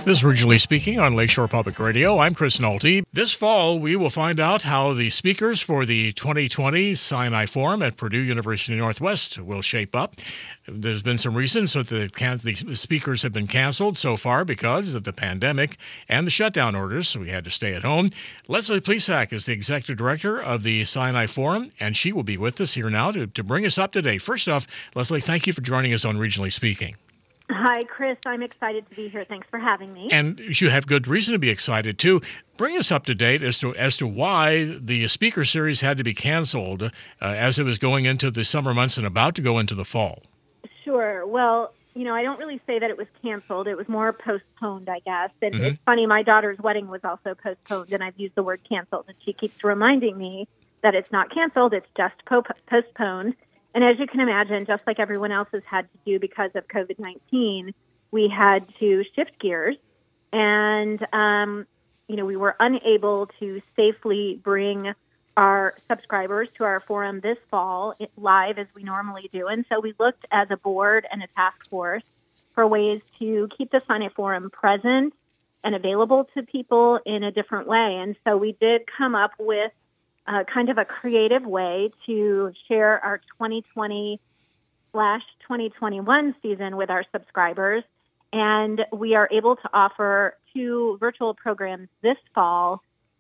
This is Originally Speaking on Lakeshore Public Radio. I'm Chris Nolte. This fall, we will find out how the speakers for the 2020 Sinai Forum at Purdue University Northwest will shape up. There's been some reasons that the speakers have been canceled so far because of the pandemic and the shutdown orders, so we had to stay at home. Leslie Plesac is the executive director of the Sinai Forum, and she will be with us here now to bring us up to date. First off, Leslie, thank you for joining us on Regionally Speaking. Hi, Chris. I'm excited to be here. Thanks for having me. And you have good reason to be excited, too. Bring us up to date as to why the speaker series had to be canceled as it was going into the summer months and about to go into the fall. Sure. Well, I don't really say that it was canceled. It was more postponed, I guess. And It's funny, my daughter's wedding was also postponed, and I've used the word canceled. And she keeps reminding me that it's not canceled, it's just postponed. And as you can imagine, just like everyone else has had to do because of COVID-19, we had to shift gears. And, we were unable to safely bring our subscribers to our forum this fall live as we normally do. And so we looked as a board and a task force for ways to keep the Sinai Forum present and available to people in a different way. And so we did come up with kind of a creative way to share our 2020/2021 season with our subscribers. And we are able to offer 2 virtual programs this fall.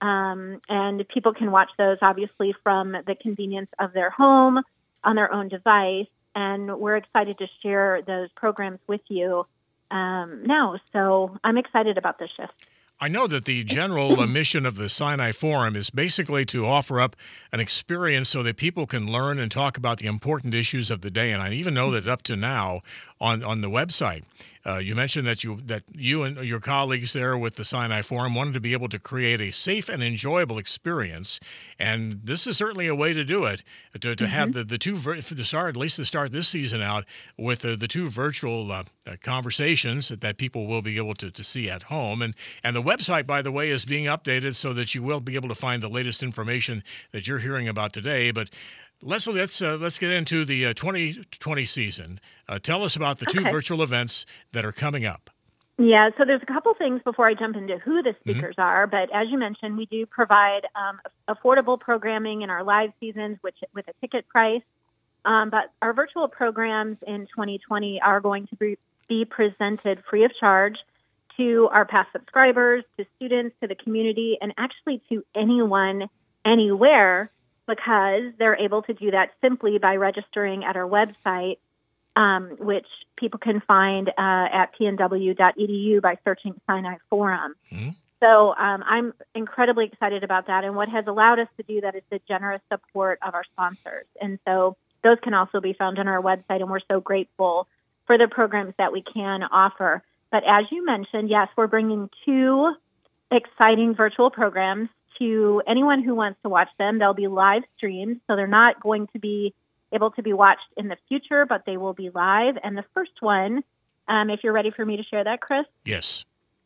And people can watch those, obviously, from the convenience of their home on their own device. And we're excited to share those programs with you now. So I'm excited about this shift. I know that the general mission of the Sinai Forum is basically to offer up an experience so that people can learn and talk about the important issues of the day. And I even know that up to now on the website, you mentioned that you and your colleagues there with the Sinai Forum wanted to be able to create a safe and enjoyable experience. And this is certainly a way to do it, to have the two, at least to start this season out with the 2 virtual conversations that people will be able to see at home. And the website, by the way, is being updated so that you will be able to find the latest information that you're hearing about today. But Leslie, let's get into the 2020 season. Tell us about the 2 virtual events that are coming up. Yeah, so there's a couple things before I jump into who the speakers are. But as you mentioned, we do provide affordable programming in our live seasons, with a ticket price. But our virtual programs in 2020 are going to be presented free of charge to our past subscribers, to students, to the community, and actually to anyone, anywhere, because they're able to do that simply by registering at our website, which people can find at pnw.edu by searching Sinai Forum. So I'm incredibly excited about that. And what has allowed us to do that is the generous support of our sponsors. And so those can also be found on our website, and we're so grateful for the programs that we can offer. But as you mentioned, yes, we're bringing 2 exciting virtual programs to anyone who wants to watch them. They'll be live streamed, so they're not going to be able to be watched in the future, but they will be live. And the first one, if you're ready for me to share that, Chris? Yes.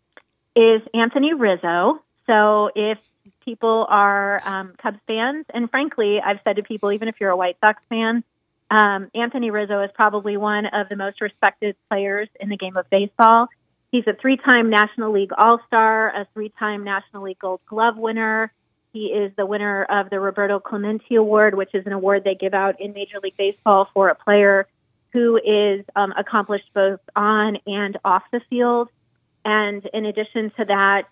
Is Anthony Rizzo. So if people are Cubs fans, and frankly, I've said to people, even if you're a White Sox fan, Anthony Rizzo is probably one of the most respected players in the game of baseball. He's a 3-time National League All-Star, a 3-time National League Gold Glove winner. He is the winner of the Roberto Clemente Award, which is an award they give out in Major League Baseball for a player who is accomplished both on and off the field. And in addition to that,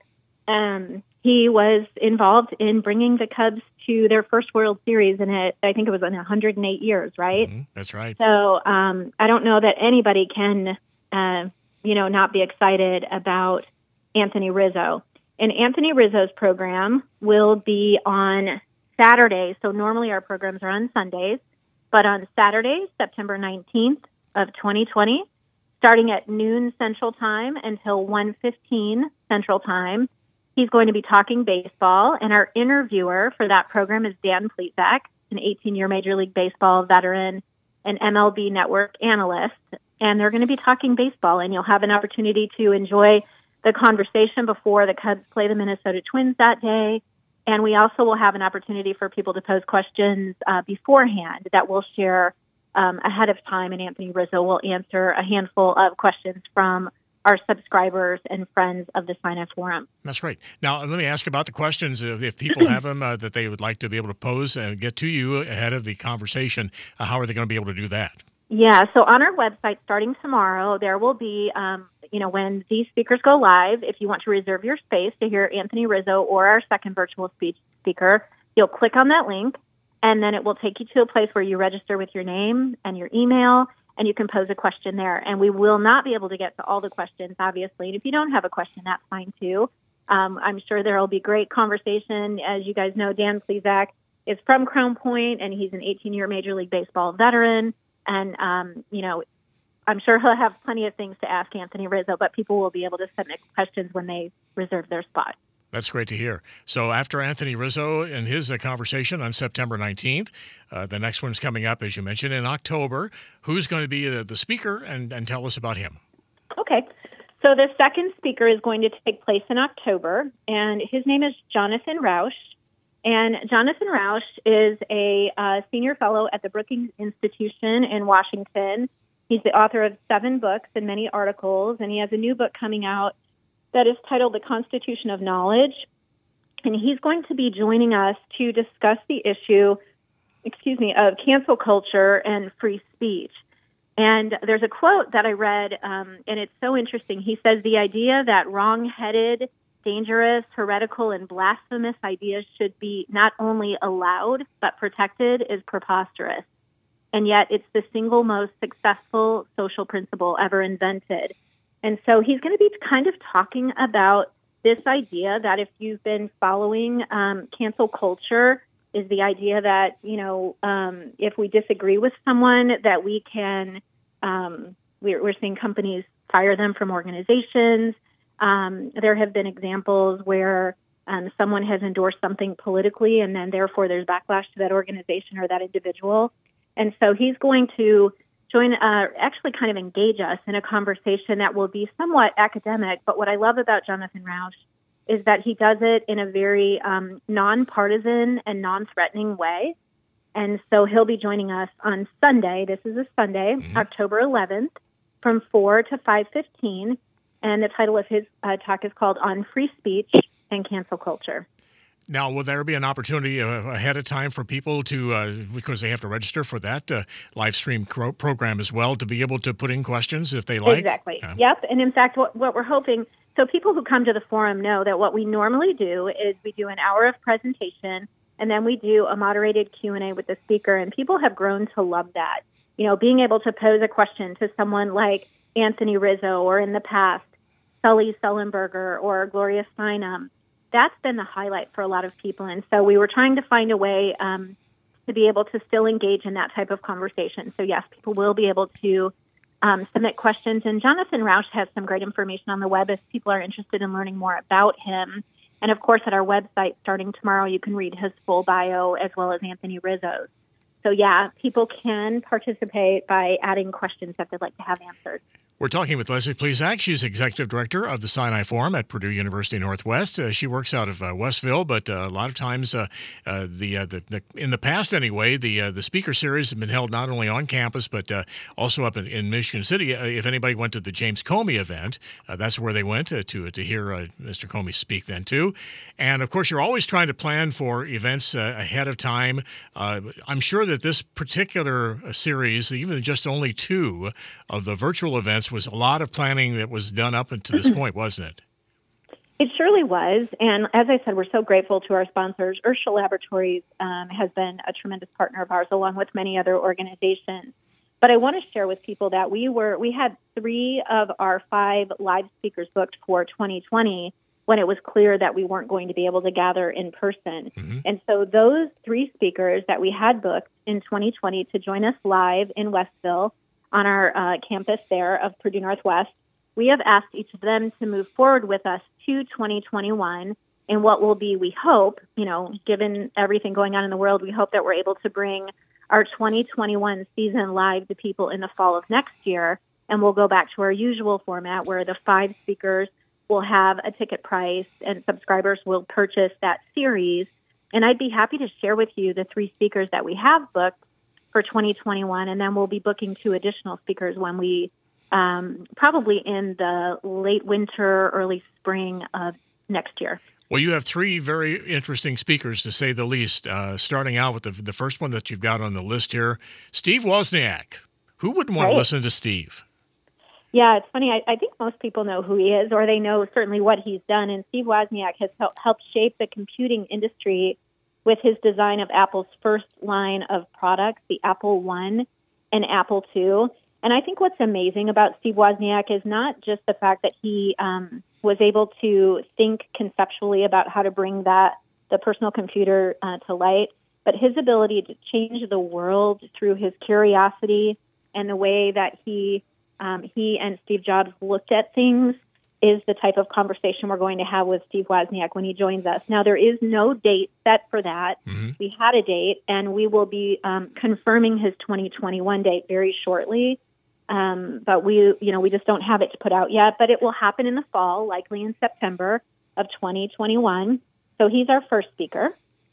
he was involved in bringing the Cubs to their first World Series I think it was in 108 years, right? That's right. So I don't know that anybody can, not be excited about Anthony Rizzo. And Anthony Rizzo's program will be on Saturday. So normally our programs are on Sundays, but on Saturday, September 19th of 2020, starting at noon Central Time until 1:15 Central Time, he's going to be talking baseball. And our interviewer for that program is Dan Plesac, an 18-year Major League Baseball veteran and MLB Network analyst. And they're going to be talking baseball, and you'll have an opportunity to enjoy the conversation before the Cubs play the Minnesota Twins that day. And we also will have an opportunity for people to pose questions beforehand that we'll share ahead of time, and Anthony Rizzo will answer a handful of questions from our subscribers and friends of the Sinai Forum. That's great. Now, let me ask about the questions. If people have them that they would like to be able to pose and get to you ahead of the conversation, how are they going to be able to do that? Yeah, so on our website, starting tomorrow, there will be, when these speakers go live, if you want to reserve your space to hear Anthony Rizzo or our second virtual speaker, you'll click on that link, and then it will take you to a place where you register with your name and your email, and you can pose a question there. And we will not be able to get to all the questions, obviously. And if you don't have a question, that's fine, too. I'm sure there will be great conversation. As you guys know, Dan Plesac is from Crown Point, and he's an 18-year Major League Baseball veteran. And, I'm sure he'll have plenty of things to ask Anthony Rizzo, but people will be able to submit questions when they reserve their spot. That's great to hear. So after Anthony Rizzo and his conversation on September 19th, the next one's coming up, as you mentioned, in October. Who's going to be the speaker, and tell us about him? Okay. So the second speaker is going to take place in October, and his name is Jonathan Rauch. And Jonathan Rauch is a senior fellow at the Brookings Institution in Washington. He's the author of 7 books and many articles, and he has a new book coming out that is titled The Constitution of Knowledge. And he's going to be joining us to discuss the issue, of cancel culture and free speech. And there's a quote that I read, and it's so interesting. He says, the idea that wrong-headed, dangerous, heretical, and blasphemous ideas should be not only allowed but protected is preposterous. And yet it's the single most successful social principle ever invented. And so he's going to be kind of talking about this idea that if you've been following cancel culture, is the idea that, if we disagree with someone, that we can, we're seeing companies fire them from organizations. There have been examples where someone has endorsed something politically, and then therefore there's backlash to that organization or that individual. And so he's going to actually kind of engage us in a conversation that will be somewhat academic. But what I love about Jonathan Rauch is that he does it in a very nonpartisan and non-threatening way. And so he'll be joining us on Sunday. This is a Sunday, October 11th, from 4 to 5:15. And the title of his talk is called On Free Speech and Cancel Culture. Now, will there be an opportunity ahead of time for people to, because they have to register for that live stream program as well, to be able to put in questions if they like? Exactly. Yep. And in fact, what we're hoping, so people who come to the forum know that what we normally do is we do an hour of presentation, and then we do a moderated Q&A with the speaker, and people have grown to love that. Being able to pose a question to someone like Anthony Rizzo, or in the past, Sully Sullenberger or Gloria Steinem. That's been the highlight for a lot of people. And so we were trying to find a way to be able to still engage in that type of conversation. So, yes, people will be able to submit questions. And Jonathan Rauch has some great information on the web if people are interested in learning more about him. And, of course, at our website, starting tomorrow, you can read his full bio as well as Anthony Rizzo's. So, yeah, people can participate by adding questions that they'd like to have answered. We're talking with Leslie Plesac. She's Executive Director of the Sinai Forum at Purdue University Northwest. She works out of Westville, but a lot of times, in the past anyway, the speaker series has been held not only on campus, but also up in Michigan City. If anybody went to the James Comey event, that's where they went to hear Mr. Comey speak then, too. And, of course, you're always trying to plan for events ahead of time. I'm sure that this particular series, even just only 2 of the virtual events, was a lot of planning that was done up until this point, wasn't it? It surely was. And as I said, we're so grateful to our sponsors. Urschel Laboratories has been a tremendous partner of ours, along with many other organizations. But I want to share with people that we had 3 of our 5 live speakers booked for 2020 when it was clear that we weren't going to be able to gather in person. Mm-hmm. And so those 3 speakers that we had booked in 2020 to join us live in Westville on our campus there of Purdue Northwest, we have asked each of them to move forward with us to 2021 in what will be, we hope, given everything going on in the world, we hope that we're able to bring our 2021 season live to people in the fall of next year. And we'll go back to our usual format where the 5 speakers will have a ticket price and subscribers will purchase that series. And I'd be happy to share with you the 3 speakers that we have booked for 2021, and then we'll be booking 2 additional speakers when we probably in the late winter, early spring of next year. Well, you have three very interesting speakers, to say the least, starting out with the first one that you've got on the list here, Steve Wozniak. Who wouldn't want to listen to Steve? Yeah, it's funny. I think most people know who he is, or they know certainly what he's done. And Steve Wozniak has helped shape the computing industry with his design of Apple's first line of products, the Apple I and Apple II. And I think what's amazing about Steve Wozniak is not just the fact that he was able to think conceptually about how to bring the personal computer to light, but his ability to change the world through his curiosity and the way that he and Steve Jobs looked at things is the type of conversation we're going to have with Steve Wozniak when he joins us. Now, there is no date set for that. Mm-hmm. We had a date, and we will be confirming his 2021 date very shortly. But we just don't have it to put out yet. But it will happen in the fall, likely in September of 2021. So he's our first speaker.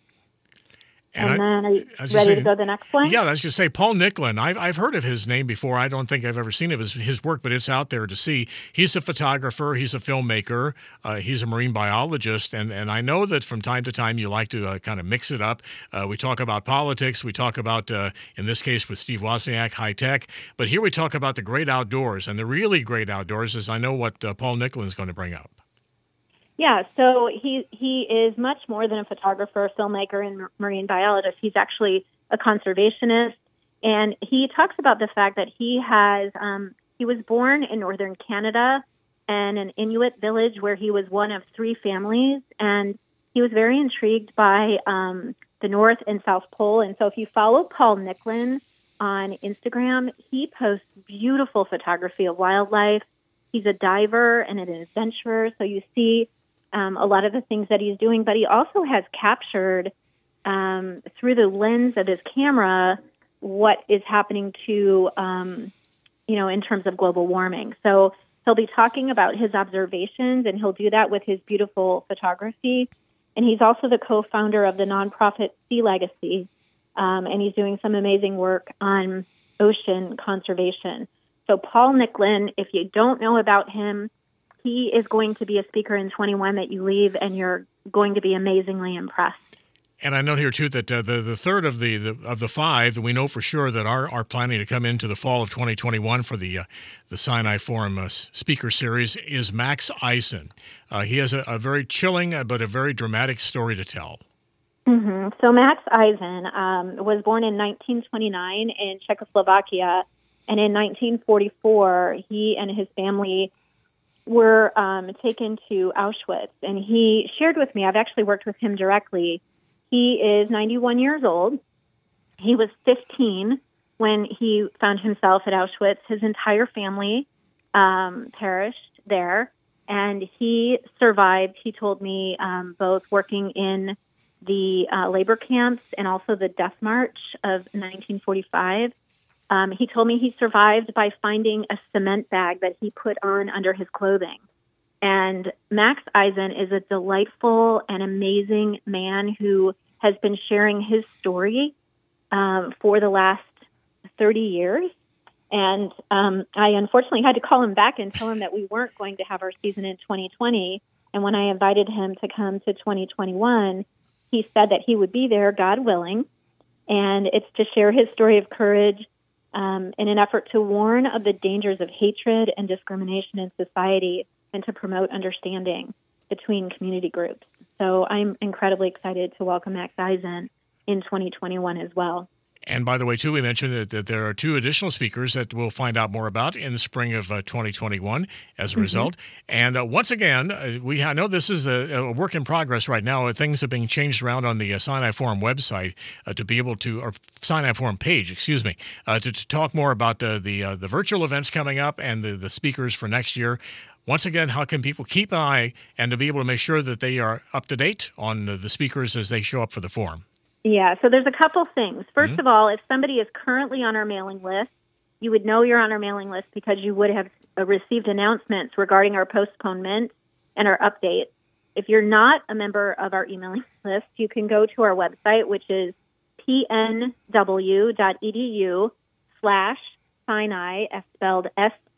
And then, are you ready to go to the next one? Yeah, I was going to say, Paul Nicklin. I've heard of his name before. I don't think I've ever seen of his work, but it's out there to see. He's a photographer. He's a filmmaker. He's a marine biologist. And I know that from time to time you like to kind of mix it up. We talk about politics. We talk about, in this case with Steve Wozniak, high tech. But here we talk about the great outdoors. And the really great outdoors is I know what Paul Nicklin is going to bring up. Yeah, so he is much more than a photographer, filmmaker, and marine biologist. He's actually a conservationist, and he talks about the fact that he was born in northern Canada in an Inuit village where he was one of three families, and he was very intrigued by the North and South Pole. And so if you follow Paul Nicklin on Instagram, he posts beautiful photography of wildlife. He's a diver and an adventurer, so you see a lot of the things that he's doing, but he also has captured through the lens of his camera what is happening to, in terms of global warming. So he'll be talking about his observations, and he'll do that with his beautiful photography. And he's also the co-founder of the nonprofit Sea Legacy, and he's doing some amazing work on ocean conservation. So Paul Nicklin, if you don't know about him, he is going to be a speaker in 21 that you leave, and you're going to be amazingly impressed. And I know here, too, that the third of the five that we know for sure that are planning to come into the fall of 2021 for the Sinai Forum speaker series is Max Eisen. He has a very chilling but a very dramatic story to tell. Mm-hmm. So Max Eisen was born in 1929 in Czechoslovakia, and in 1944, he and his family were taken to Auschwitz. And he shared with me, I've actually worked with him directly. He is 91 years old. He was 15 when he found himself at Auschwitz. His entire family perished there, and he survived, he told me, both working in the labor camps and also the Death March of 1945. He told me he survived by finding a cement bag that he put on under his clothing. And Max Eisen is a delightful and amazing man who has been sharing his story for the last 30 years. And I unfortunately had to call him back and tell him that we weren't going to have our season in 2020. And when I invited him to come to 2021, he said that he would be there, God willing. And it's to share his story of courage in an effort to warn of the dangers of hatred and discrimination in society and to promote understanding between community groups. So I'm incredibly excited to welcome Max Eisen in 2021 as well. And by the way, too, we mentioned that there are two additional speakers that we'll find out more about in the spring of 2021 as a result. And once again, I know this is a work in progress right now. Things are being changed around on the Sinai Forum website to be able to, or Sinai Forum page, to talk more about the virtual events coming up and the speakers for next year. Once again, how can people keep an eye and to be able to make sure that they are up to date on the speakers as they show up for the forum? Yeah, so there's a couple things. First of all, if somebody is currently on our mailing list, you would know you're on our mailing list because you would have received announcements regarding our postponement and our update. If you're not a member of our emailing list, you can go to our website, which is pnw.edu/ Sinai, spelled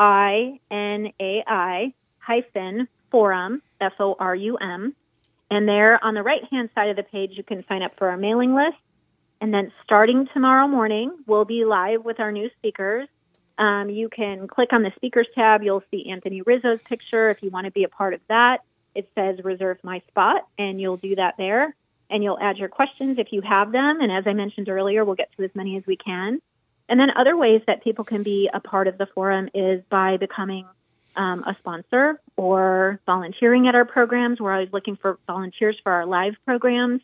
SINAI -forum, FORUM. And there on the right-hand side of the page, you can sign up for our mailing list. And then starting tomorrow morning, we'll be live with our new speakers. You can click on the speakers tab. You'll see Anthony Rizzo's picture. If you want to be a part of that, it says reserve my spot, and you'll do that there. And you'll add your questions if you have them. And as I mentioned earlier, we'll get to as many as we can. And then other ways that people can be a part of the forum is by becoming a sponsor or volunteering at our programs. We're always looking for volunteers for our live programs.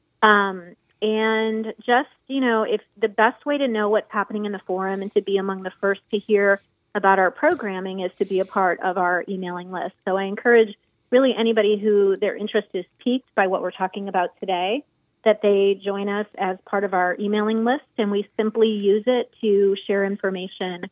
And just, if the best way to know what's happening in the forum and to be among the first to hear about our programming is to be a part of our emailing list. So I encourage really anybody who their interest is piqued by what we're talking about today, that they join us as part of our emailing list, and we simply use it to share information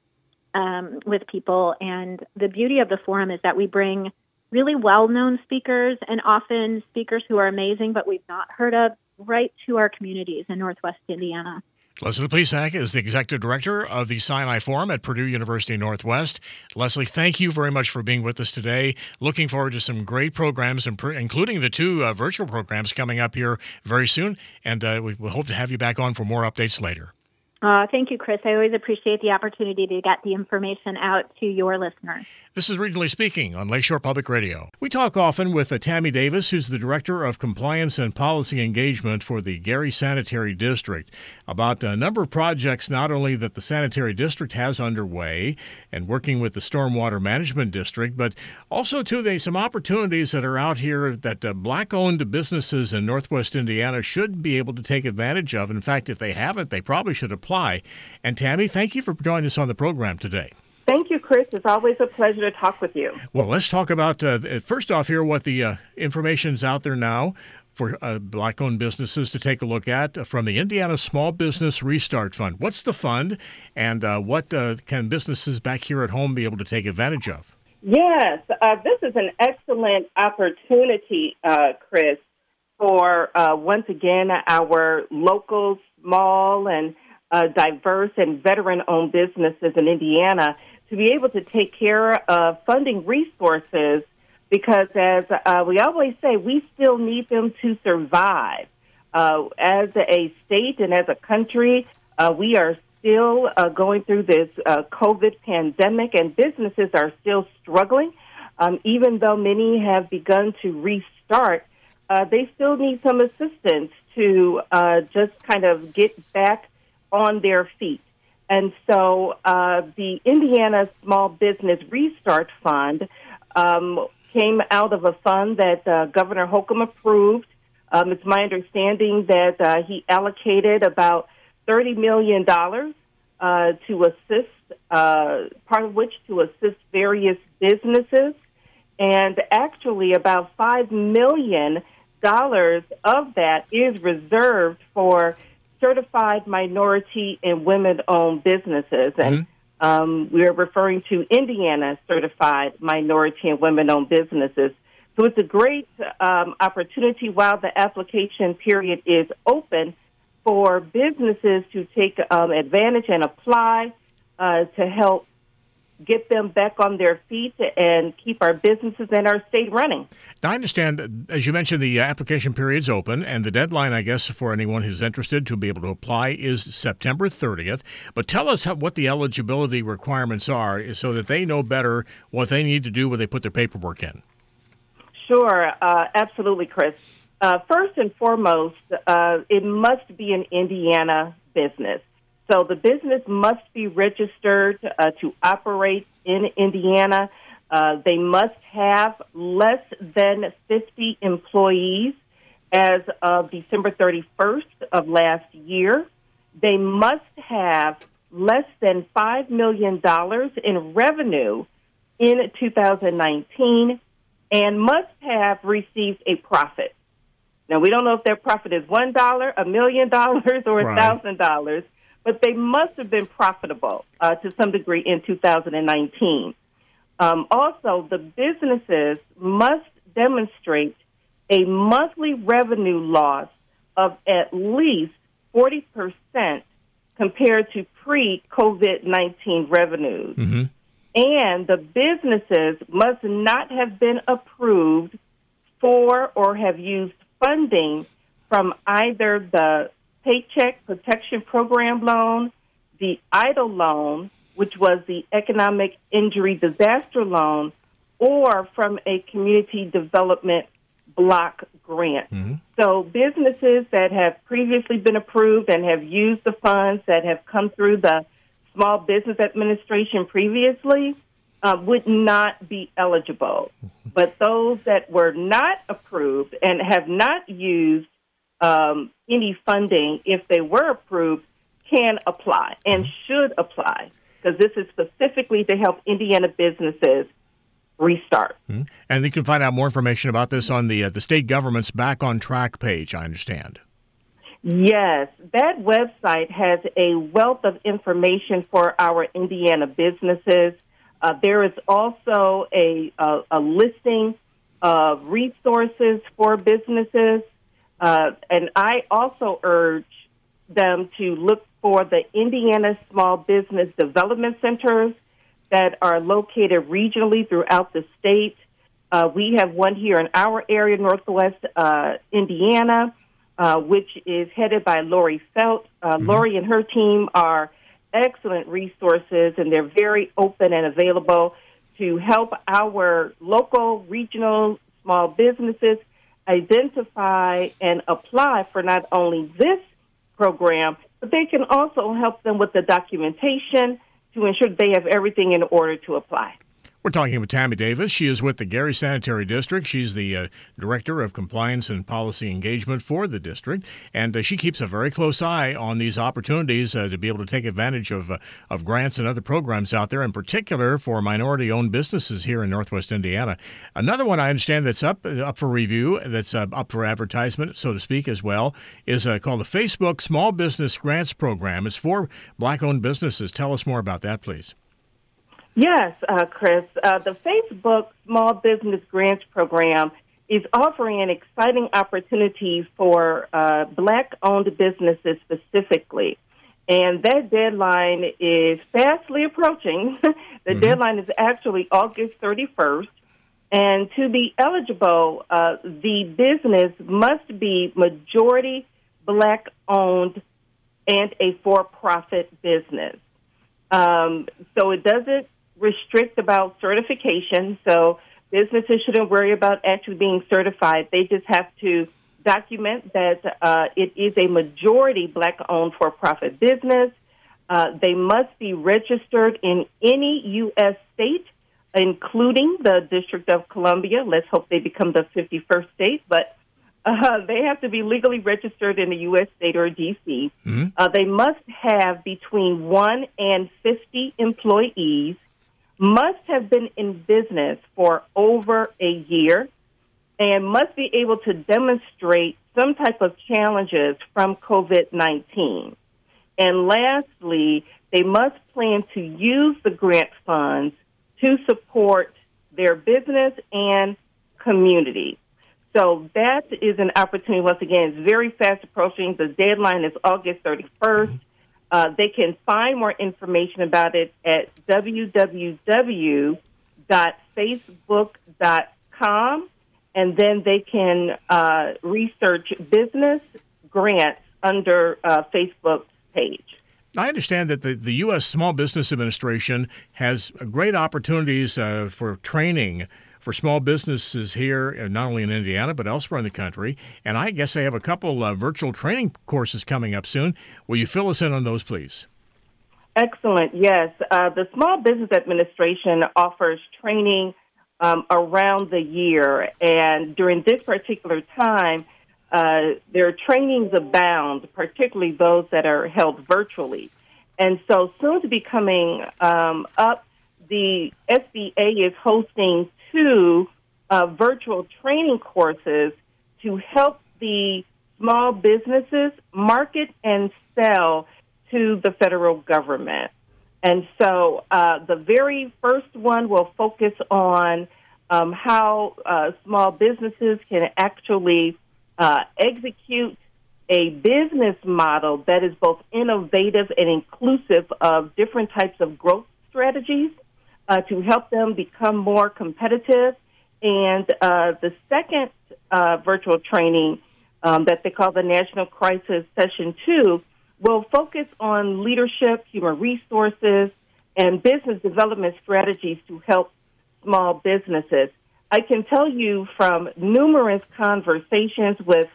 with people. And the beauty of the forum is that we bring really well-known speakers and often speakers who are amazing but we've not heard of right to our communities in Northwest Indiana. Leslie Plesac is the Executive Director of the Sinai Forum at Purdue University Northwest. Leslie, thank you very much for being with us today. Looking forward to some great programs, including the two virtual programs coming up here very soon. And we hope to have you back on for more updates later. Thank you, Chris. I always appreciate the opportunity to get the information out to your listeners. This is Regionally Speaking on Lakeshore Public Radio. We talk often with Tammy Davis, who's the Director of Compliance and Policy Engagement for the Gary Sanitary District, about a number of projects not only that the Sanitary District has underway and working with the Stormwater Management District, but also, too, some opportunities that are out here that Black-owned businesses in Northwest Indiana should be able to take advantage of. In fact, if they haven't, they probably should apply. And Tammy, thank you for joining us on the program today. Thank you, Chris. It's always a pleasure to talk with you. Well, let's talk about, first off here, what the information's out there now for Black-owned businesses to take a look at from the Indiana Small Business Restart Fund. What's the fund, and what can businesses back here at home be able to take advantage of? Yes, this is an excellent opportunity, Chris, for, once again, our local, small, and diverse and veteran-owned businesses in Indiana to be able to take care of funding resources because, as we always say, we still need them to survive. As a state and as a country, we are still going through this COVID pandemic, and businesses are still struggling. Even though many have begun to restart, they still need some assistance to just kind of get back on their feet. And so the Indiana Small Business Restart Fund came out of a fund that Governor Holcomb approved. It's my understanding that he allocated about $30 million to assist, part of which to assist various businesses. And actually about $5 million of that is reserved for certified minority and women-owned businesses. And we're referring to Indiana certified minority and women-owned businesses. So it's a great opportunity while the application period is open for businesses to take advantage and apply to help get them back on their feet and keep our businesses and our state running. Now, I understand, as you mentioned, the application period's open, and the deadline, I guess, for anyone who's interested to be able to apply is September 30th. But tell us what the eligibility requirements are so that they know better what they need to do when they put their paperwork in. Sure, absolutely, Chris. First and foremost, it must be an Indiana business. So the business must be registered to operate in Indiana. They must have less than 50 employees as of December 31st of last year. They must have less than $5 million in revenue in 2019 and must have received a profit. Now, we don't know if their profit is $1, $1 million, or $1,000. But they must have been profitable to some degree in 2019. Also, the businesses must demonstrate a monthly revenue loss of at least 40% compared to pre-COVID-19 revenues. And the businesses must not have been approved for or have used funding from either the Paycheck Protection Program loan, the EIDL loan, which was the Economic Injury Disaster loan, or from a community development block grant. So businesses that have previously been approved and have used the funds that have come through the Small Business Administration previously would not be eligible. But those that were not approved and have not used any funding, if they were approved, can apply and should apply, because this is specifically to help Indiana businesses restart. And you can find out more information about this on the state government's Back on Track page, I understand. Yes, that website has a wealth of information for our Indiana businesses. There is also a listing of resources for businesses, and I also urge them to look for the Indiana Small Business Development Centers that are located regionally throughout the state. We have one here in our area, Northwest Indiana, which is headed by Lori Felt. Lori and her team are excellent resources, and they're very open and available to help our local, regional, small businesses identify and apply for not only this program, but they can also help them with the documentation to ensure they have everything in order to apply. We're talking with Tammy Davis. She is with the Gary Sanitary District. She's the Director of Compliance and Policy Engagement for the district, and she keeps a very close eye on these opportunities to be able to take advantage of grants and other programs out there, in particular for minority-owned businesses here in Northwest Indiana. Another one I understand that's up for review, that's up for advertisement, so to speak, as well, is called the Facebook Small Business Grants Program. It's for Black-owned businesses. Tell us more about that, please. Yes, Chris. The Facebook Small Business Grants Program is offering an exciting opportunity for Black-owned businesses specifically. And that deadline is fastly approaching. The deadline is actually August 31st. And to be eligible, the business must be majority Black-owned and a for-profit business. So it doesn't restrict about certification, so businesses shouldn't worry about actually being certified. They just have to document that it is a majority Black-owned for-profit business. They must be registered in any U.S. state, including the District of Columbia. Let's hope they become the 51st state, but they have to be legally registered in a U.S. state or D.C. They must have between 1 and 50 employees, must have been in business for over a year, and must be able to demonstrate some type of challenges from COVID-19. And lastly, they must plan to use the grant funds to support their business and community. So that is an opportunity. Once again, it's very fast approaching. The deadline is August 31st. They can find more information about it at www.facebook.com, and then they can research business grants under Facebook's page. I understand that the U.S. Small Business Administration has great opportunities for training for small businesses here, not only in Indiana, but elsewhere in the country. And I guess they have a couple virtual training courses coming up soon. Will you fill us in on those, please? Excellent, yes. The Small Business Administration offers training around the year. And during this particular time, their trainings abound, particularly those that are held virtually. And so soon to be coming up, the SBA is hosting 2 virtual training courses to help the small businesses market and sell to the federal government. And so the very first one will focus on how small businesses can actually execute a business model that is both innovative and inclusive of different types of growth strategies to help them become more competitive. And the second virtual training that they call the National Crisis Session 2 will focus on leadership, human resources, and business development strategies to help small businesses. I can tell you from numerous conversations with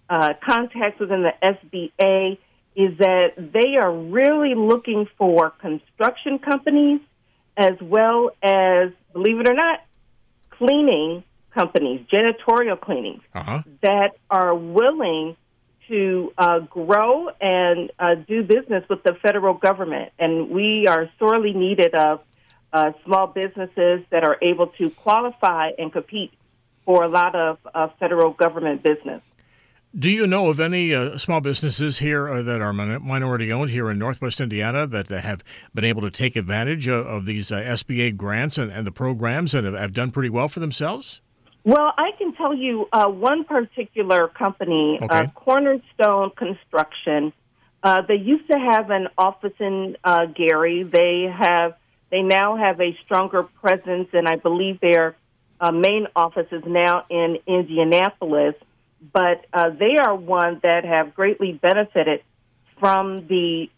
contacts within the SBA is that they are really looking for construction companies as well as, believe it or not, cleaning companies, janitorial cleanings, that are willing to grow and do business with the federal government. And we are sorely needed of small businesses that are able to qualify and compete for a lot of federal government business. Do you know of any small businesses here that are minority-owned here in Northwest Indiana that have been able to take advantage of these SBA grants and the programs and have done pretty well for themselves? Well, I can tell you one particular company, Cornerstone Construction. They used to have an office in Gary. They now have a stronger presence, and I believe their main office is now in Indianapolis. But they are one that have greatly benefited from the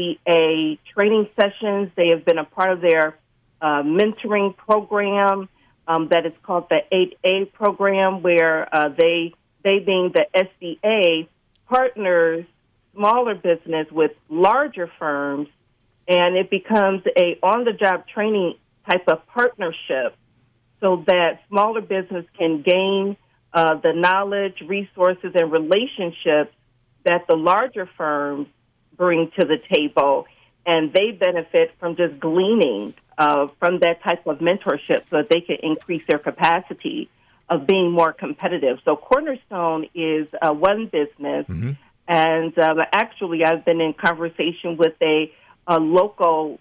SBA training sessions. They have been a part of their mentoring program that is called the 8A program, where they being the SBA, partners smaller business with larger firms, and it becomes a on-the-job training type of partnership so that smaller business can gain the knowledge, resources, and relationships that the larger firms bring to the table, and they benefit from just gleaning from that type of mentorship so that they can increase their capacity of being more competitive. So Cornerstone is one business, and actually I've been in conversation with a local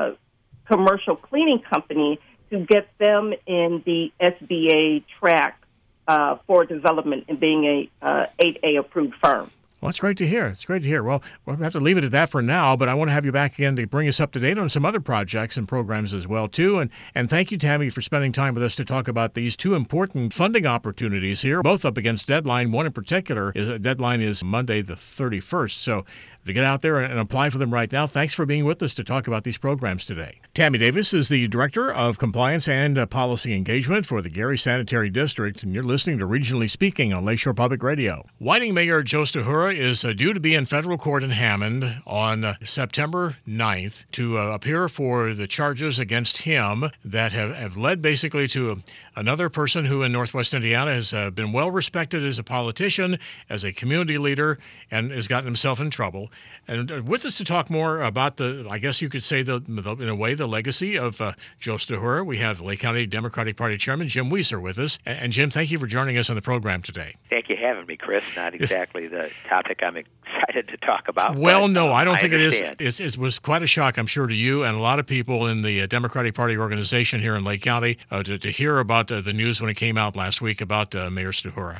commercial cleaning company to get them in the SBA track for development and being a 8A approved firm. Well, that's great to hear. It's great to hear. Well, we'll have to leave it at that for now, but I want to have you back again to bring us up to date on some other projects and programs as well, too. And thank you, Tammy, for spending time with us to talk about these two important funding opportunities here, both up against deadline. One in particular, deadline is Monday the 31st. So to get out there and apply for them right now, thanks for being with us to talk about these programs today. Tammy Davis is the Director of Compliance and Policy Engagement for the Gary Sanitary District, and you're listening to Regionally Speaking on Lakeshore Public Radio. Whiting Mayor Joe Stahura is due to be in federal court in Hammond on September 9th to appear for the charges against him that have led basically to another person who in Northwest Indiana has been well respected as a politician, as a community leader, and has gotten himself in trouble. And with us to talk more about I guess you could say, in a way, the legacy of Joe Stahura, we have Lake County Democratic Party Chairman Jim Weiser with us. And Jim, thank you for joining us on the program today. Thank you for having me, Chris. Not exactly the topic I'm excited to talk about. Well, no, I don't think it is. It was quite a shock, I'm sure, to you and a lot of people in the Democratic Party organization here in Lake County to hear about the news when it came out last week about Mayor Stahura.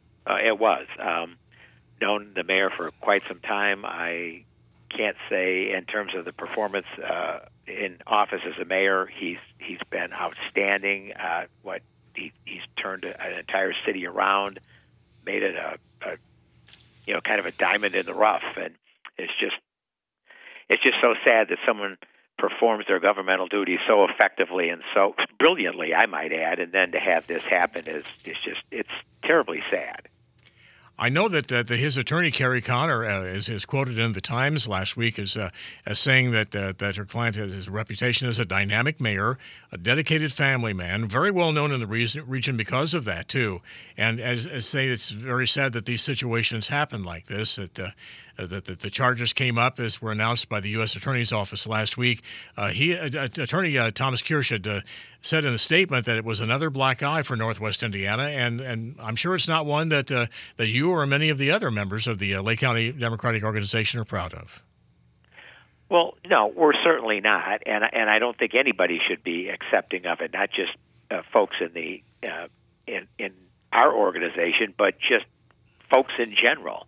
It was. Known the mayor for quite some time. I can't say in terms of the performance in office as a mayor, he's been outstanding. He's turned an entire city around, made it a kind of a diamond in the rough, and it's just so sad that someone performs their governmental duties so effectively and so brilliantly, I might add, and then to have this happen it's terribly sad. I know that his attorney, Carrie Connor, is quoted in the Times last week as saying that her client has his reputation as a dynamic mayor, a dedicated family man, very well known in the region because of that, too. And as say, it's very sad that these situations happen like this, that the charges came up as were announced by the U.S. Attorney's Office last week. Attorney Thomas Kirsch had said in a statement that it was another black eye for Northwest Indiana, and I'm sure it's not one that you or many of the other members of the Lake County Democratic Organization are proud of. Well, no, we're certainly not, and I don't think anybody should be accepting of it. Not just folks in the in our organization, but just folks in general.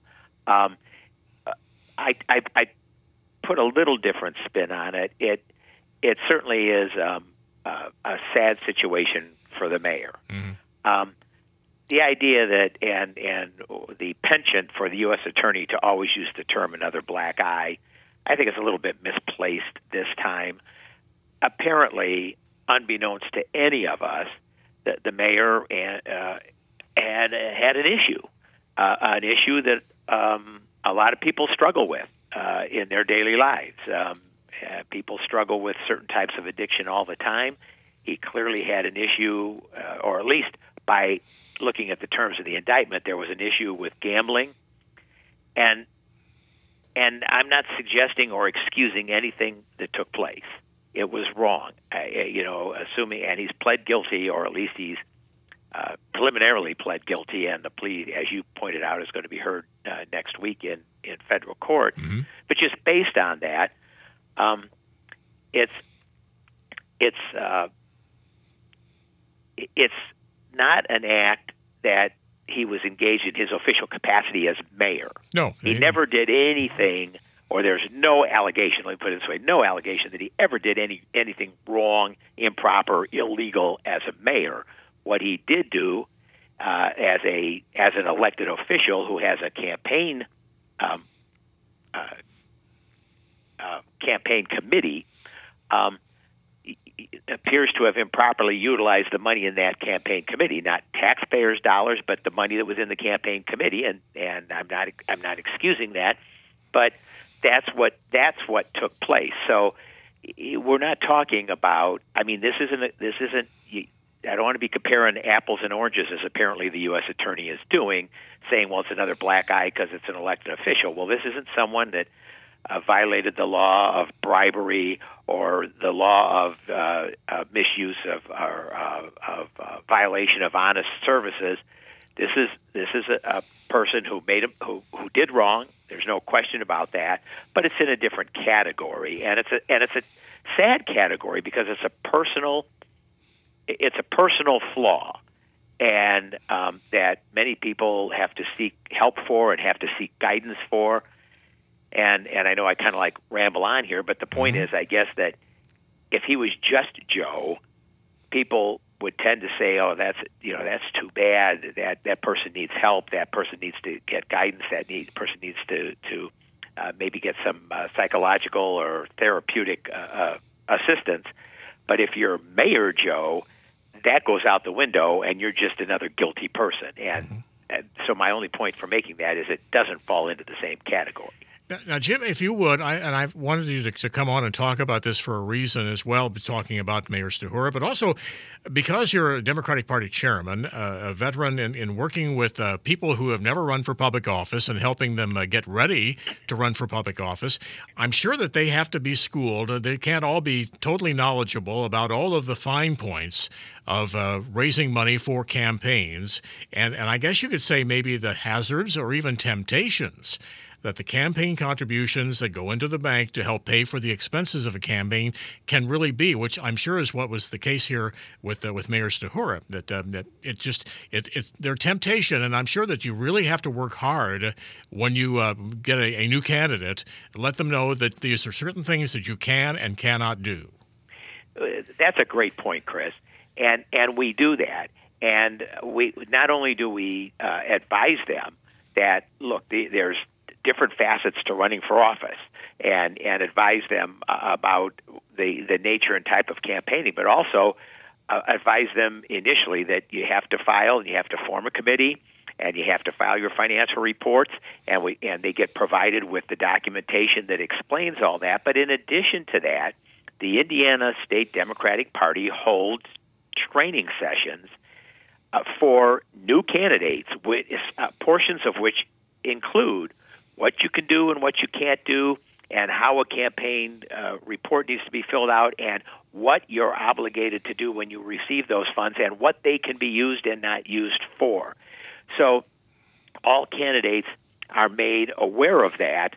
I put a little different spin on it. It certainly is a sad situation for the mayor. Mm-hmm. The idea that and the penchant for the U.S. attorney to always use the term "another black eye," I think it's a little bit misplaced this time. Apparently, unbeknownst to any of us, the mayor had an issue that a lot of people struggle with in their daily lives. People struggle with certain types of addiction all the time. He clearly had an issue, or at least by looking at the terms of the indictment, there was an issue with gambling. And I'm not suggesting or excusing anything that took place. It was wrong, assuming, and he's pled guilty, or at least he's preliminarily pled guilty, and the plea, as you pointed out, is going to be heard next week in federal court. Mm-hmm. But just based on that, it's not an act that he was engaged in his official capacity as mayor. No. He never did anything, or there's no allegation, let me put it this way, no allegation that he ever did anything wrong, improper, illegal as a mayor. What he did do as an elected official who has a campaign committee appears to have improperly utilized the money in that campaign committee, not taxpayers' dollars, but the money that was in the campaign committee. And I'm not excusing that, but that's what took place. So we're not talking about. I mean, this isn't. I don't want to be comparing apples and oranges, as apparently the U.S. attorney is doing, saying, well, it's another black eye because it's an elected official. Well, this isn't someone that violated the law of bribery or the law of misuse of violation of honest services. This is a person who did wrong. There's no question about that, but it's in a different category, and it's a sad category because it's a personal flaw, and that many people have to seek help for and have to seek guidance for. And I know I kind of like ramble on here, but the point is, I guess, that if he was just Joe, people would tend to say, "Oh, that's too bad. That person needs help. That person needs to get guidance. Person needs to maybe get some psychological or therapeutic assistance." But if you're Mayor Joe, that goes out the window, and you're just another guilty person. And so my only point for making that is it doesn't fall into the same category. Now, Jim, if you would, I wanted you to come on and talk about this for a reason as well, talking about Mayor Stachura, but also because you're a Democratic Party chairman, a veteran in working with people who have never run for public office and helping them get ready to run for public office. I'm sure that they have to be schooled. They can't all be totally knowledgeable about all of the fine points of raising money for campaigns. And I guess you could say maybe the hazards or even temptations that the campaign contributions that go into the bank to help pay for the expenses of a campaign can really be, which I'm sure is what was the case here with Mayor Stachura. That it's their temptation, and I'm sure that you really have to work hard when you get a new candidate. Let them know that these are certain things that you can and cannot do. That's a great point, Chris, and we do that, and we not only do we advise them that look, there's different facets to running for office, and advise them about the nature and type of campaigning, but also advise them initially that you have to file and you have to form a committee and you have to file your financial reports, and they get provided with the documentation that explains all that. But in addition to that, the Indiana State Democratic Party holds training sessions for new candidates, with portions of which include what you can do and what you can't do, and how a campaign report needs to be filled out, and what you're obligated to do when you receive those funds, and what they can be used and not used for. So all candidates are made aware of that,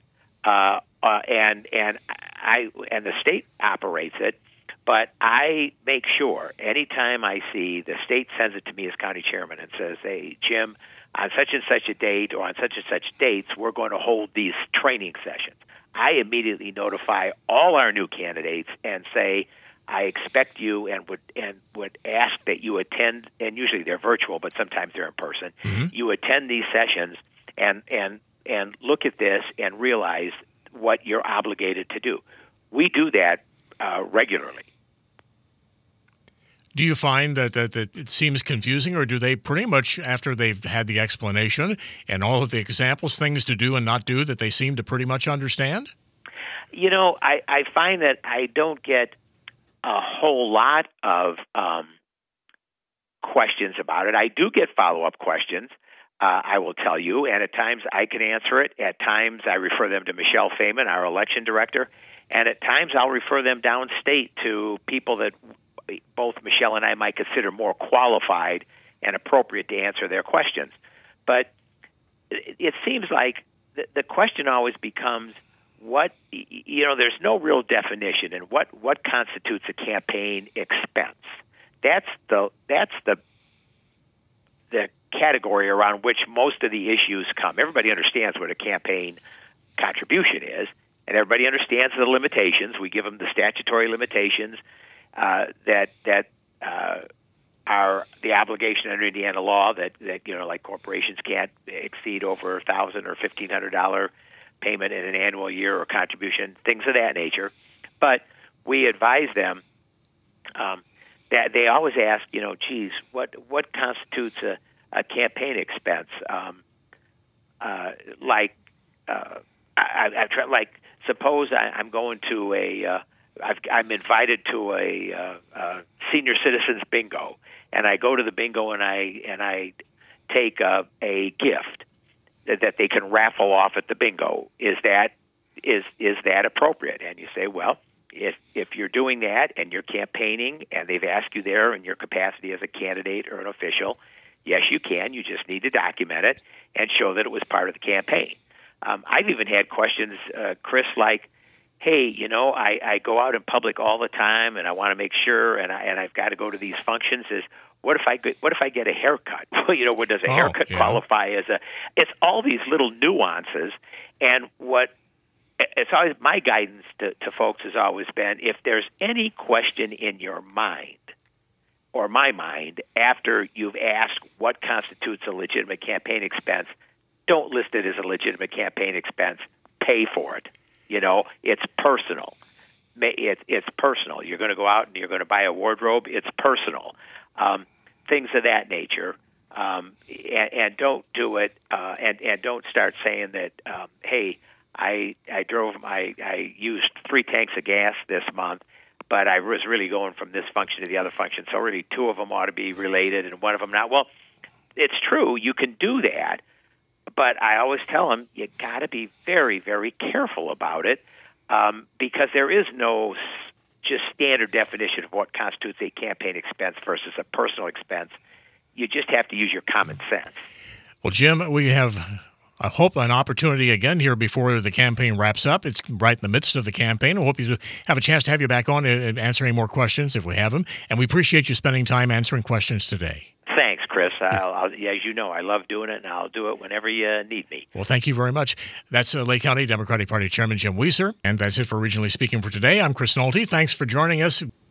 and the state operates it. But I make sure anytime I see the state sends it to me as county chairman and says, "Hey, Jim, on such and such a date or on such and such dates, we're going to hold these training sessions. I immediately notify all our new candidates and say, I expect you and would ask that you attend, and usually they're virtual, but sometimes they're in person. Mm-hmm. You attend these sessions and look at this and realize what you're obligated to do. We do that regularly. Do you find that it seems confusing, or do they pretty much, after they've had the explanation and all of the examples, things to do and not do, that they seem to pretty much understand? I find that I don't get a whole lot of questions about it. I do get follow-up questions, I will tell you, and at times I can answer it. At times I refer them to Michelle Feynman, our election director, and at times I'll refer them downstate to people that both Michelle and I might consider more qualified and appropriate to answer their questions. But it seems like the question always becomes, there's no real definition in what constitutes a campaign expense. That's the category around which most of the issues come. Everybody understands what a campaign contribution is, and everybody understands the limitations. We give them the statutory limitations that are the obligation under Indiana law that like corporations can't exceed over $1,000 or $1,500 payment in an annual year or contribution, things of that nature. But we advise them that they always ask, what constitutes a campaign expense? Suppose I'm going to I'm invited to a senior citizens bingo, and I go to the bingo and I take a gift that they can raffle off at the bingo. Is that appropriate? And you say, well, if you're doing that and you're campaigning and they've asked you there in your capacity as a candidate or an official, yes, you can. You just need to document it and show that it was part of the campaign. I've even had questions, Chris, like, hey, I go out in public all the time, and I want to make sure, and I've got to go to these functions. What if I get a haircut? Well, does a haircut qualify as a? It's all these little nuances, and it's always my guidance to folks has always been, if there's any question in your mind or my mind after you've asked what constitutes a legitimate campaign expense, don't list it as a legitimate campaign expense. Pay for it. It's personal. It's personal. You're going to go out and you're going to buy a wardrobe. It's personal. Things of that nature. And don't do it. And don't start saying that, hey, I used 3 tanks of gas this month, but I was really going from this function to the other function. So really 2 of them ought to be related and 1 of them not. Well, it's true. You can do that. But I always tell them, you got to be very, very careful about it because there is no just standard definition of what constitutes a campaign expense versus a personal expense. You just have to use your common sense. Well, Jim, we have, I hope, an opportunity again here before the campaign wraps up. It's right in the midst of the campaign. I hope you have a chance to have you back on and answer any more questions if we have them. And we appreciate you spending time answering questions today. Thanks, Chris. As you know, I love doing it, and I'll do it whenever you need me. Well, thank you very much. That's Lake County Democratic Party Chairman Jim Weiser, and that's it for Regionally Speaking for today. I'm Chris Nolte. Thanks for joining us.